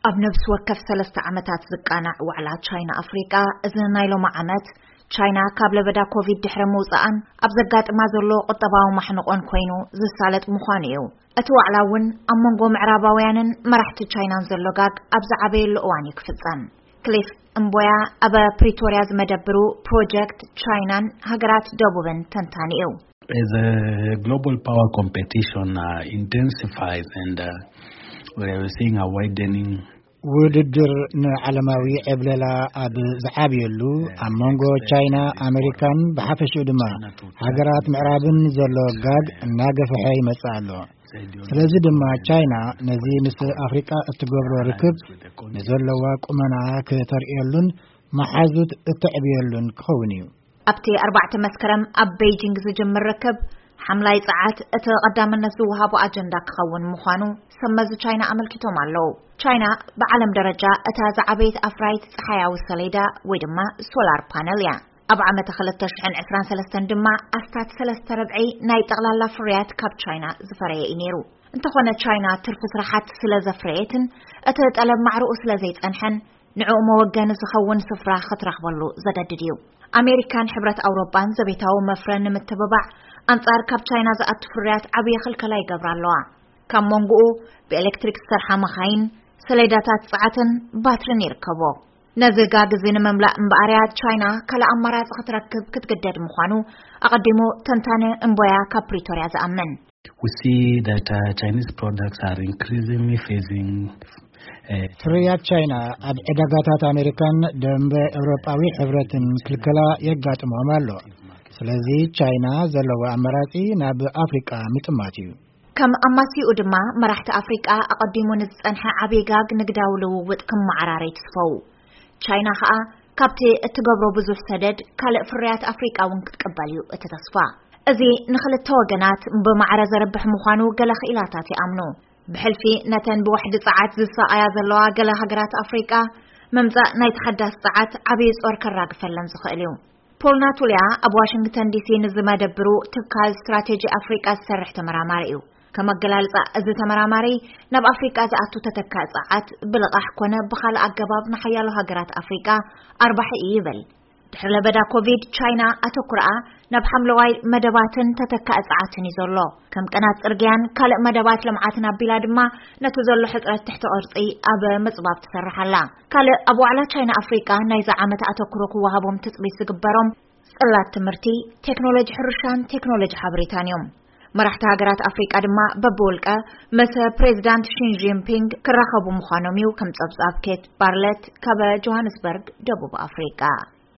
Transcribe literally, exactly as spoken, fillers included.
ኣብ ነፍስ ወከፍ ሰለስተ ዓመታት ዝቃናዕ ዋዕላ ቻይና ኣፍሪቃ እዝን ናይሎ ማዓመት ቻይና ካብ ለበዳ ኮቪድ ድሕረ ምውፃኣን ኣብ ዘጋጥማ ዘሎ ቁጠባዊ ማሕነቆን ኮይኑ ዝሳለጥ ምዃኑ እዩ። እቲ ዋዕላ እውን ኣብ መንጎ ምዕራባውያንን መራሕቲ ቻይናን ዘሎ ጋግ ኣብ ዝዓበየሉ እዋን ክፍጸም። ክሊፍ እምቦያ ኣብ ፕሪቶሪያ ዝመደብሩ ፕሮጀክት ቻይናን ሃገራት ደቡብን ተንታኒ እዩ። As a global power competition uh, intensifies and uh, we are seeing a widening ውድድር ንዓለማዊ ዕብለላ ኣብ ዝዓብየሉ ኣብ መንጎ ቻይና ኣሜሪካን ብሓፈሽኡ ድማ ሃገራት ምዕራብን ዘሎ ጋግ እናገፈሐ ይመጽእ ኣሎ። ስለዚ ድማ ቻይና ነዚ ምስ ኣፍሪቃ እትገብሮ ርክብ ንዘለዋ ቁመና ከተርእየሉን መሓዙት እትዕብየሉን ክኸውን እዩ። ኣብቲ ኣርባዕተ መስከረም ኣብ ቤጂንግ ዝጅምር ርክብ ሓምላይ ጸዓት እቲ ቀዳምነት ዝወሃቦ ኣጀንዳ ክኸውን ምዃኑ ሰመዝ ቻይና ኣመልኪቶም ኣለዉ። ቻይና ብዓለም ደረጃ እታ ዝዓበየት ኣፍራይት ፀሓያዊ ሰሌዳ ወይ ድማ ሶላር ፓነል እያ። ኣብ ዓመት ሁለት ሺህ عشرين وثلاثة ድማ ኣስታት ሰለስተ ረብዒ ናይ ጠቕላላ ፍርያት ካብ ቻይና ዝፈረየ እዩ ነይሩ። እንተኾነ ቻይና ትርፊ ስራሓት ስለ ዘፍረየትን እቲ ጠለብ ማዕርኡ ስለ ዘይጸንሐን ንዕኡ መወገኒ ዝኸውን ስፍራ ክትረኽበሉ ዘገድድ እዩ። ኣሜሪካን ሕብረት ኣውሮፓን ዘቤታዊ መፍረን ንምትብባዕ ኣንጻር ካብ ቻይና ዝኣቱ ፍርያት ዓብዪ ክልከላ ይገብራ ኣለዋ። ካብ መንጎኡ ብኤሌክትሪክ ዝሰርሓ መኻይን ሰሌዳታት ጸዓትን ባትሪን ይርከቦ። ነዚ ጋግ እዚ ንምምላእ እምበኣርያ ቻይና ካልእ ኣማራፂ ክትረክብ ክትገደድ ምዃኑ ኣቐዲሙ ተንታኒ እምቦያ ካብ ፕሪቶሪያ ዝኣምን። We see that uh, Chinese products are increasingly facing ፍርያት ቻይና ኣብ ዕዳጋታት ኣሜሪካን ደንበ ኤውሮጳዊ ሕብረትን ክልከላ የጋጥሞም ኣሎ። ስለዚ ቻይና ዘለዋ ኣማራፂ ናብ ኣፍሪቃ ምጥማት እዩ። ከም ኣማሲኡ ድማ መራሕቲ ኣፍሪቃ ኣቐዲሙ ንዝጸንሐ ዓብዪ ጋግ ንግዳዊ ልውውጥ ክመዓራረይ ትስፈው። ቻይና ከዓ ካብቲ እትገብሮ ብዙሕ ሰደድ ካልእ ፍርያት ኣፍሪቃ እውን ክትቀበል እዩ እቲ ተስፋ። እዚ ንኽልተ ወገናት ብማዕረ ዘርብሕ ምዃኑ ገለ ክኢላታት ይኣምኑ። ብሕልፊ ነተን ብዋሕዲ ጸዓት ዝሰኣያ ዘለዋ ገለ ሃገራት ኣፍሪቃ መምጻእ ናይ ተሓዳስ ጸዓት ዓብዪ ጾር ከራግፈለን ዝኽእል እዩ። ፖል ናቱልያ ኣብ ዋሽንግተን ዲሲ ንዝመደብሩ ትካል ስትራቴጂ ኣፍሪቃ ዝሰርሕ ተመራማሪ እዩ። ከመገላልጻ እዚ ተመራማሪ ናብ ኣፍሪቃ ዝኣቱ ተተካእ ጸዓት ብልቓሕ ኮነ ብኻልእ ኣገባብ ንሓያሎ ሃገራት ኣፍሪቃ ኣርባሕ እዩ ይብል። ድሕሪ ለበዳ ኮቪድ ቻይና ኣተኩርኣ ናብ ሓምለዋይ መደባትን ተተካእ ጸዓትን እዩ ዘሎ። ከም ቀናት ጽርግያን ካልእ መደባት ልምዓትን ኣቢላ ድማ ነቲ ዘሎ ሕፅረት ትሕቲ ቅርፂ ኣብ ምጽባብ ትሰርሕ ኣላ። ካልእ ኣብ ዋዕላ ቻይና ኣፍሪቃ ናይዚ ዓመት ኣተኩሮ ክወሃቦም ትጽቢት ዝግበሮም ጽላት ትምህርቲ፣ ቴክኖሎጂ ሕርሻን ቴክኖሎጂ ሓበሬታን እዮም። መራሕቲ ሃገራት ኣፍሪቃ ድማ በብውልቀ ምስ ፕሬዚዳንት ሺ ጂንፒንግ ክራኸቡ ምዃኖም እዩ ከም ጸብጻብ ኬት ባርለት ካብ ጆሃንስበርግ ደቡብ ኣፍሪቃ።